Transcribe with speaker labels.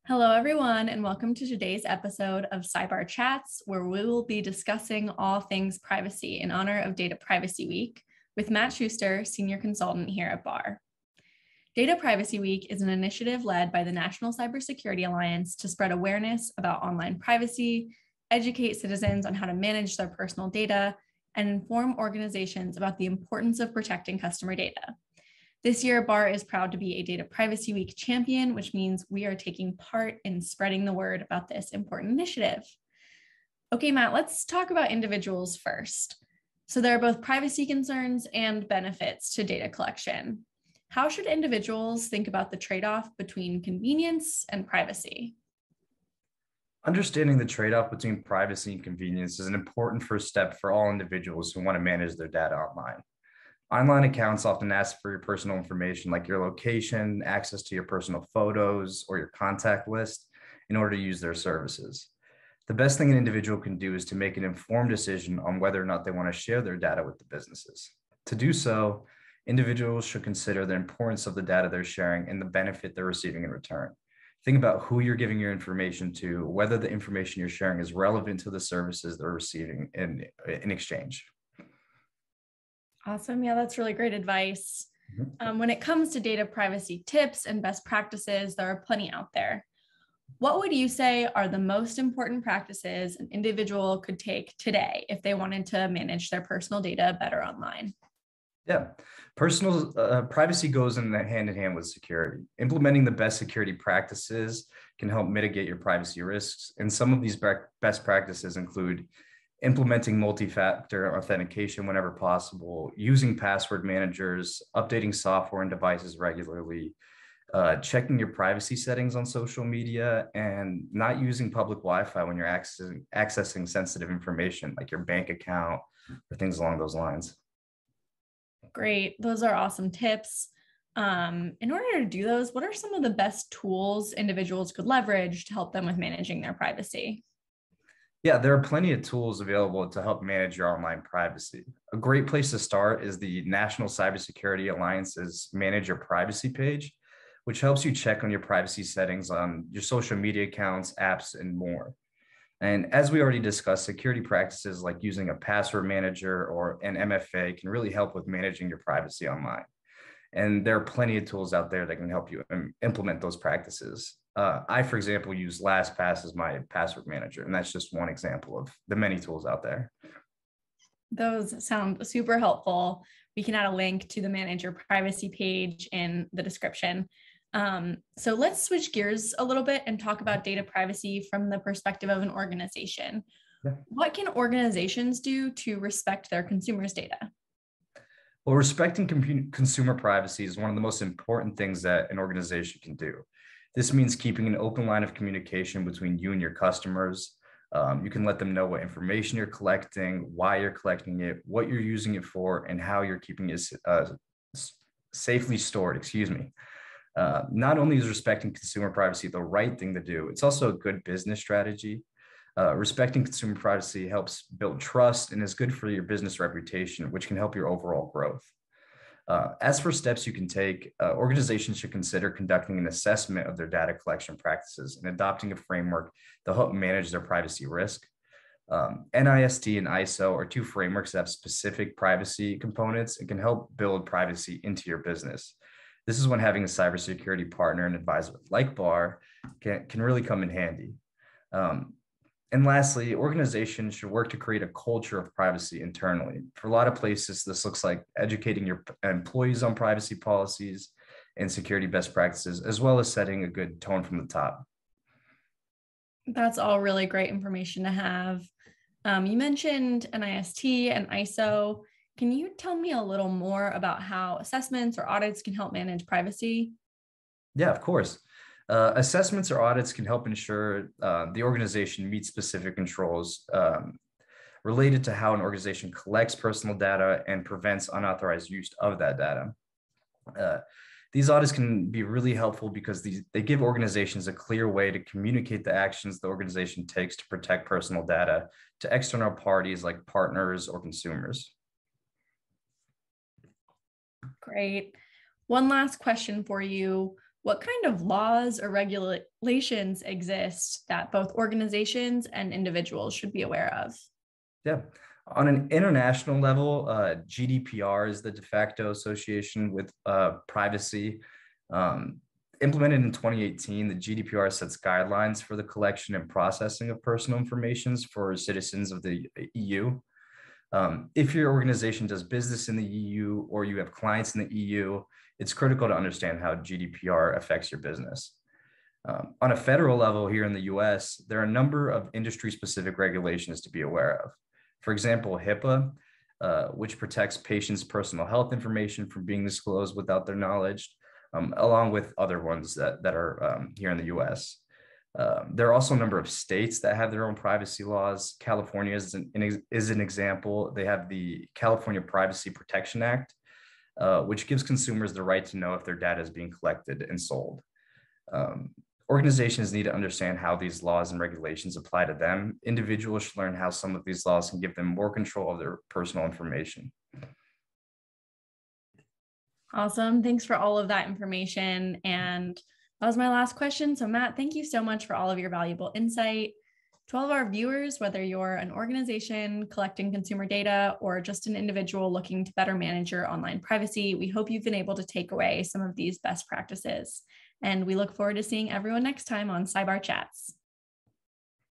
Speaker 1: Hello, everyone, and welcome to today's episode of Cybar Chats, where we will be discussing all things privacy in honor of Data Privacy Week with Matt Schuster, Senior Consultant here at BAR. Data Privacy Week is an initiative led by the National Cybersecurity Alliance to spread awareness about online privacy, educate citizens on how to manage their personal data, and inform organizations about the importance of protecting customer data. This year, BAR is proud to be a Data Privacy Week champion, which means we are taking part in spreading the word about this important initiative. Okay, Matt, let's talk about individuals first. So there are both privacy concerns and benefits to data collection. How should individuals think about the trade-off between convenience and privacy?
Speaker 2: Understanding the trade-off between privacy and convenience is an important first step for all individuals who want to manage their data online. Online accounts often ask for your personal information like your location, access to your personal photos, or your contact list in order to use their services. The best thing an individual can do is to make an informed decision on whether or not they want to share their data with the businesses. To do so, individuals should consider the importance of the data they're sharing and the benefit they're receiving in return. Think about who you're giving your information to, whether the information you're sharing is relevant to the services they're receiving in exchange.
Speaker 1: Awesome. Yeah, that's really great advice. When it comes to data privacy tips and best practices, there are plenty out there. What would you say are the most important practices an individual could take today if they wanted to manage their personal data better online?
Speaker 2: Yeah, personal privacy goes hand in hand with security. Implementing the best security practices can help mitigate your privacy risks. And some of these best practices include implementing multi-factor authentication whenever possible, using password managers, updating software and devices regularly, checking your privacy settings on social media, and not using public Wi-Fi when you're accessing sensitive information like your bank account or things along those lines.
Speaker 1: Great. Those are awesome tips. In order to do those, what are some of the best tools individuals could leverage to help them with managing their privacy?
Speaker 2: Yeah, there are plenty of tools available to help manage your online privacy. A great place to start is the National Cybersecurity Alliance's Manage Your Privacy page, which helps you check on your privacy settings on your social media accounts, apps, and more. And as we already discussed, security practices like using a password manager or an MFA can really help with managing your privacy online. And there are plenty of tools out there that can help you implement those practices. I, for example, use LastPass as my password manager, and that's just one example of the many tools out there.
Speaker 1: Those sound super helpful. We can add a link to the Manage Your Privacy page in the description. So let's switch gears a little bit and talk about data privacy from the perspective of an organization. Yeah. What can organizations do to respect their consumers' data?
Speaker 2: Well, respecting consumer privacy is one of the most important things that an organization can do. This means keeping an open line of communication between you and your customers. You can let them know what information you're collecting, why you're collecting it, what you're using it for, and how you're keeping it safely stored, Not only is respecting consumer privacy the right thing to do, it's also a good business strategy. Respecting consumer privacy helps build trust and is good for your business reputation, which can help your overall growth. As for steps you can take, organizations should consider conducting an assessment of their data collection practices and adopting a framework to help manage their privacy risk. NIST and ISO are two frameworks that have specific privacy components and can help build privacy into your business. This is when having a cybersecurity partner and advisor like BAR can really come in handy. And lastly, organizations should work to create a culture of privacy internally. For a lot of places, this looks like educating your employees on privacy policies and security best practices, as well as setting a good tone from the top.
Speaker 1: That's all really great information to have. You mentioned NIST and ISO. Can you tell me a little more about how assessments or audits can help manage privacy?
Speaker 2: Yeah, of course. Assessments or audits can help ensure the organization meets specific controls related to how an organization collects personal data and prevents unauthorized use of that data. These audits can be really helpful because they give organizations a clear way to communicate the actions the organization takes to protect personal data to external parties like partners or consumers.
Speaker 1: Great. One last question for you. What kind of laws or regulations exist that both organizations and individuals should be aware of?
Speaker 2: Yeah. On an international level, GDPR is the de facto association with privacy. Um, Implemented in 2018, the GDPR sets guidelines for the collection and processing of personal information for citizens of the EU. If your organization does business in the EU or you have clients in the EU, it's critical to understand how GDPR affects your business. On a federal level here in the US, there are a number of industry-specific regulations to be aware of. For example, HIPAA, which protects patients' personal health information from being disclosed without their knowledge, along with other ones that are here in the US. There are also a number of states that have their own privacy laws. California is an example. They have the California Privacy Protection Act, which gives consumers the right to know if their data is being collected and sold. Organizations need to understand how these laws and regulations apply to them. Individuals should learn how some of these laws can give them more control of their personal information.
Speaker 1: Awesome. Thanks for all of that information. And that was my last question. So Matt, thank you so much for all of your valuable insight. To all of our viewers, whether you're an organization collecting consumer data or just an individual looking to better manage your online privacy, we hope you've been able to take away some of these best practices. And we look forward to seeing everyone next time on Scibar Chats.